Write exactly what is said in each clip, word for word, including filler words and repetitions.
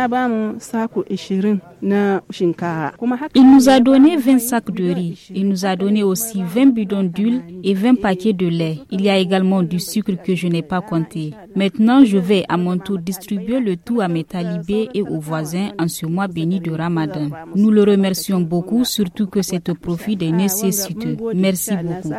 Il nous a donné vingt sacs de riz. Il nous a donné aussi vingt bidons d'huile et vingt paquets de lait. Il y a également du sucre que je n'ai pas compté. Maintenant, je vais à mon tour distribuer le tout à mes talibés et aux voisins en ce mois béni de Ramadan. Nous le remercions beaucoup, surtout que c'est au profit des nécessiteux. Merci beaucoup.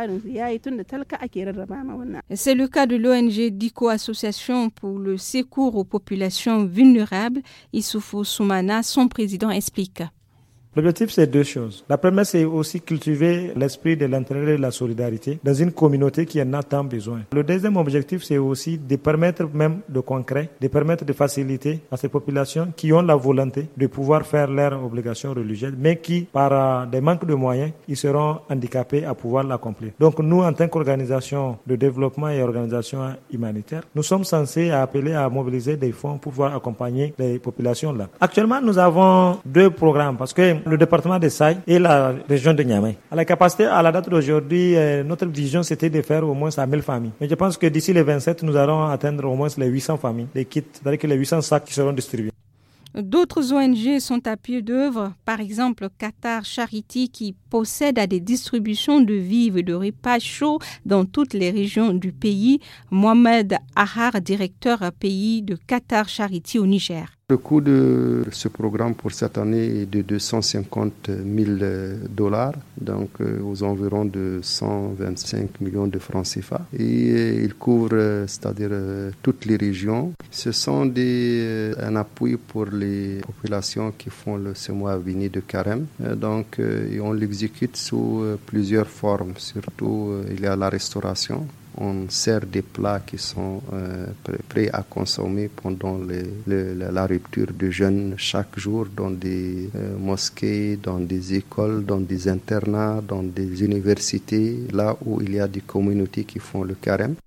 C'est le cas de l'O N G Diko Association pour le secours aux populations vulnérables. Issoufou Soumana, son président, explique. L'objectif, c'est deux choses. La première, c'est aussi cultiver l'esprit de l'entraide et de la solidarité dans une communauté qui en a tant besoin. Le deuxième objectif, c'est aussi de permettre même de concret, de permettre de faciliter à ces populations qui ont la volonté de pouvoir faire leurs obligations religieuses, mais qui, par des manques de moyens, ils seront handicapés à pouvoir l'accomplir. Donc, nous, en tant qu'organisation de développement et organisation humanitaire, nous sommes censés appeler à mobiliser des fonds pour pouvoir accompagner les populations-là. Actuellement, nous avons deux programmes parce que le département de Saï et la région de Niamey. À la capacité, à la date d'aujourd'hui, euh, notre vision c'était de faire au moins à mille familles. Mais je pense que d'ici les vingt-sept, nous allons atteindre au moins les huit cents familles, les kits, c'est-à-dire que les huit cents sacs qui seront distribués. D'autres O N G sont à pied d'œuvre, par exemple Qatar Charity qui possède à des distributions de vivres et de repas chauds dans toutes les régions du pays. Mohamed Ahar, directeur pays de Qatar Charity au Niger. Le coût de ce programme pour cette année est de deux cent cinquante mille dollars, donc euh, aux environs de cent vingt-cinq millions de francs C F A. Et euh, il couvre, euh, c'est-à-dire euh, toutes les régions. Ce sont des, euh, un appui pour les populations qui font le, ce mois béni de Carême. Euh, donc, euh, et on l'exécute sous euh, plusieurs formes. Surtout, euh, il y a la restauration. On sert des plats qui sont euh, prêts à consommer pendant les, les, la rupture de jeûne chaque jour dans des euh, mosquées, dans des écoles, dans des internats, dans des universités, là où il y a des communautés qui font le carême.